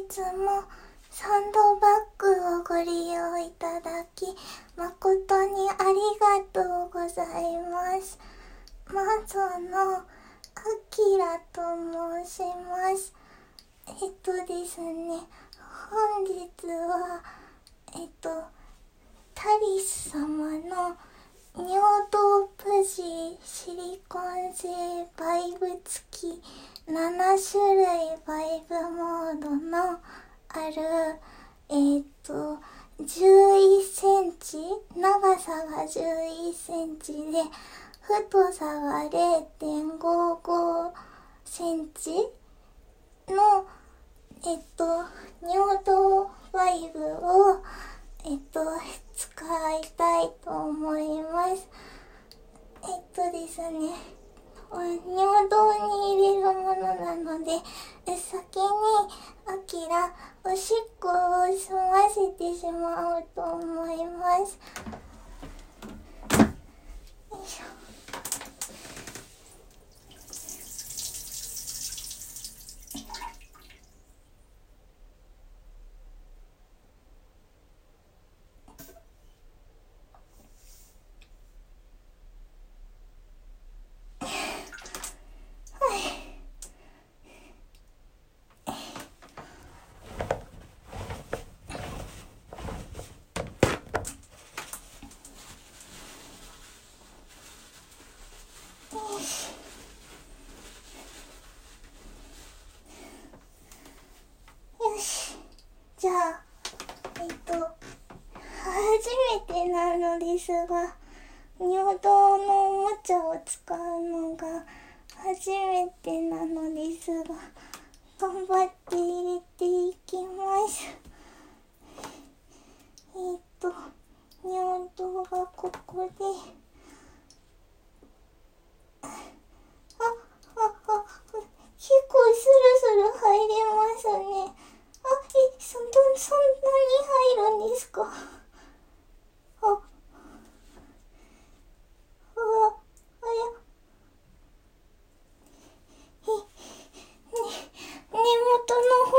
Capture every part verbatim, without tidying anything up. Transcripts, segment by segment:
つもサンドバッグをご利用いただき誠にありがとうございます。マゾのあきらと申します。えっとですね、本日はえっとタリス様の尿道プジシリコン製バイブ付きなな種類バイブモードのあるえっとじゅういっセンチ、長さがじゅういっセンチで太さが れいてんごごセンチのえっと尿道バイブをえっと使いたいと思います。えっとですね、尿道に入れるものなので、先にあきらおしっこを済ませてしまおうと思います。よいしょ。よし、じゃあえっと初めてなのですが、尿道のおもちゃを使うのが初めてなのですが、頑張って入れていきます。えっと尿道がここで、あああ結構スルスル入れますね。あ、え、そんな、そんなに入るんですか？あ、あ、あや、え、ね、根元の方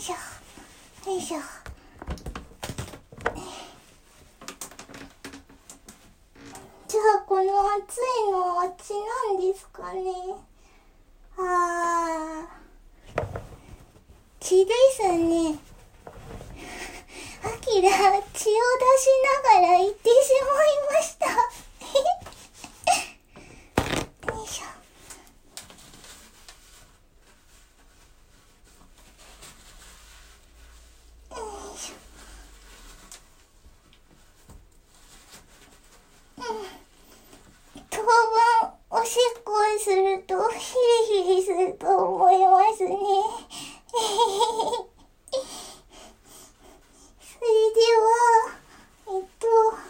いしょよいしょ。じゃあこの暑いのは血なんですかね。あー、血ですね。アキラ、血を出しながら行ってしまいました。よいしょ。よいしょ。うん。当分おしっこをするとヒリヒリすると思いますね。それでは、えっと、